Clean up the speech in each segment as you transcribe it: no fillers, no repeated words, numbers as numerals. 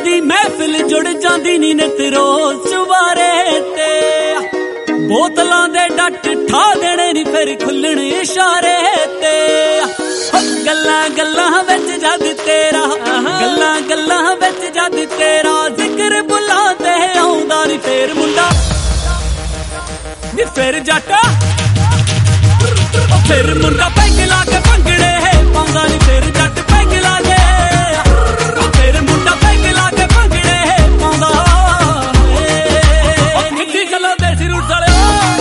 ਦੀ ਮਹਿਫਿਲ ਜੁੜ ਜਾਂਦੀ ਨੀ ਨਿਤ ਰੋਜ਼ ਚੁਬਾਰੇ ਤੇ ਬੋਤਲਾਂ ਦੇ ਡੱਟ ਠਾ ਦੇਣੇ ਨੀ ਫਿਰ ਖੁੱਲਣ ਇਸ਼ਾਰੇ ਤੇ ਗੱਲਾਂ ਗੱਲਾਂ ਵਿੱਚ ਜਦ ਤੇਰਾ ਗੱਲਾਂ ਗੱਲਾਂ ਵਿੱਚ ਜਦ ਤੇਰਾ ਜ਼ਿਕਰ ਬੁਲਾਉਂਦੇ ਆਉਂਦਾ ਨੀ ਫੇਰ ਮੁੰਡਾ ਨੀ ਫਿਰ ਜੱਟ ਫਿਰ ਮੁੰਡਾ ਪੈਗ ਲਾ ਕੇ ਭੰਗੜੇ ਪਾਉਂਦਾ ਨੀ ਫਿਰ ਜੱਟ ਪੈਗ ਲਾ ਕੇ ਫਿਰ ਮੁੰਡਾ ਪੈਗ ਲਾ ਕੇ ਭੰਗੜੇ ਪਾਉਂਦਾ ਕਿੱਥੇ ਗੱਲਾਂ ਦੇ ਸਿਰ ਉੱਠ ਵਾਲੇ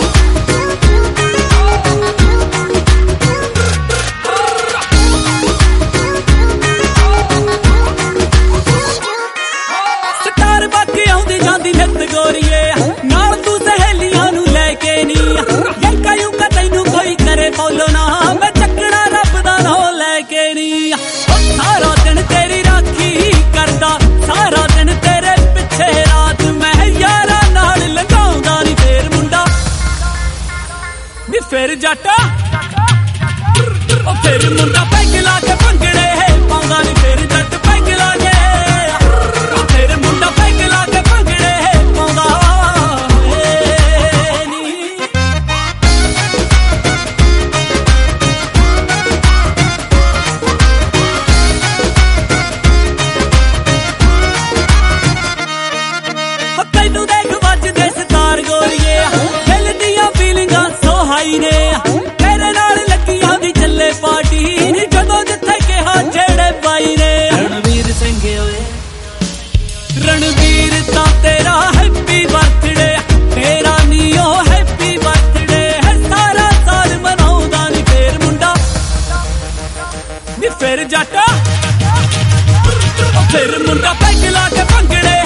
ਸਟਾਰ ਬਾਕੀ ਆਉਂਦੀ ਜਾਂਦੀ ਨਿੱਤ ਗੋਰੀਏ ਨਾਲ ਤੂੰ ਸਹੇਲੀਆਂ ਨੂੰ ਲੈ ਕੇ ਨੀ ਯੰਕਾ ਯੁੰਕਾ ਤੈਨੂੰ ਕੋਈ ਕਰੇ ਫੋਲੋ ਨਾ ਮੈਂ ਚੱਕਣਾ ਰੱਬ ਦਾ ਨਾਂ ਲੈ ਕੇ ਨੀ ਸਾਰਾ ਦਿਨ ਤੇਰੀ ਰਾਖੀ ਕਰਦਾ ਸਾਰਾ ਦਿਨ ਤੇਰੇ ਪਿੱਛੇ ਰਾਤ ਮੈਂ ਯਾਰਾਂ ਨਾਲ ਲੰਘਾਉਂਦਾ ਨੀ ਫੇਰ ਮੁੰਡਾ ਨੀ ਫੇਰ ਜੱਟ ਫੇਰ ਮੁੰਡਾ ਪੈਗ ਲਾ ਕੇ ਭੰਗੜੇ ਪਾਉਂਦਾ ਨੀ ਫੇਰ ਜੱਟ ਪੈਗ ਲਾ ਕੇ ਫੇਰ ਮੁੰਡਾ ਪੈਗ ਲਾ ਕੇ ਭੰਗੜੇ ਪਾਉਂਦਾ ਤੈਨੂੰ ਦੇਖ ਵੱਜਦੇ ਸਿਤਾਰ ਗੋਰੀਏ ਦਿਲ ਦੀਆਂ ਫੀਲਿੰਗਾਂ ਸੋ ਹਾਈ ਨੇ ਤੇਰੇ ਨਾਲ ਲੱਗੀ ਆਉਂਦੀ ਚੱਲੇ ਪਾਰਟੀ ਨੀ ਜਦੋਂ ਜਿੱਥੇ ਕਿਹਾ ਜਿਹੜੇ ਬਾਈ ਨੇ ਰਣਵੀਰ ਸਿੰਘ ਓਏ ਰਣਵੀਰ ਤਾਂ ਤੇਰਾ ਹੈਪੀ ਬਰਥਡੇ ਤੇਰਾ ਨੀ ਓ ਹੈਪੀ ਬਰਥਡੇ ਸਾਰਾ ਸਾਲ ਮਨਾਉਂਦਾ ਨੀ ਫੇਰ ਮੁੰਡਾ ਨੀ ਫੇਰ ਜੱਟ ਫੇਰ ਮੁੰਡਾ ਪੈਗ ਲਾ ਕੇ ਭੰਗੜੇ